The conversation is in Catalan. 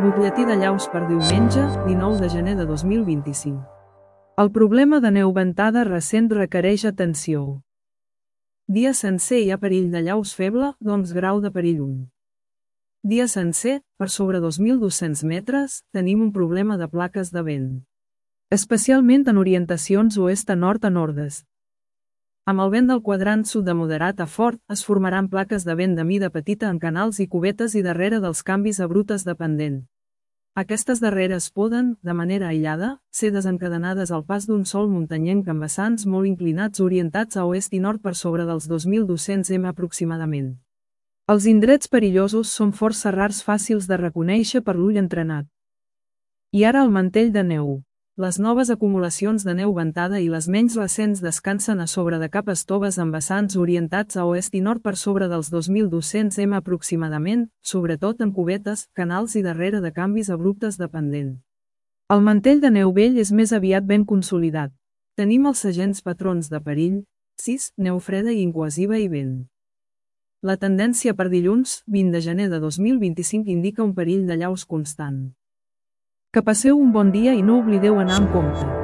Butlletí de llaus per diumenge, 19 de gener de 2025. El problema de neu ventada recent requereix atenció. Dia sencer hi ha perill de llaus feble, doncs grau de perill 1. Dia sencer, per sobre 2.200 metres, tenim un problema de plaques de vent. Especialment en orientacions oest a nord-est. Amb el vent del quadrant sud de moderat a fort, es formaran plaques de vent de mida petita en canals i cubetes i darrere dels canvis a brutes de pendent. Aquestes darreres poden, de manera aïllada, ser desencadenades al pas d'un sol muntanyenc amb vessants molt inclinats orientats a oest i nord per sobre dels 2.200 m aproximadament. Els indrets perillosos són força rars fàcils de reconèixer per l'ull entrenat. I ara el mantell de neu. Les noves acumulacions de neu ventada i les menys recents descansen a sobre de capes toves amb vessants orientats a oest i nord per sobre dels 2.200 m aproximadament, sobretot en cubetes, canals i darrere de canvis abruptes de pendent. El mantell de neu vell és més aviat ben consolidat. Tenim els segents patrons de perill, 6, neu freda i incohesiva i vent. La tendència per dilluns, 20 de gener de 2025 indica un perill de llaus constant. Que passeu un bon dia i no oblideu anar amb compte.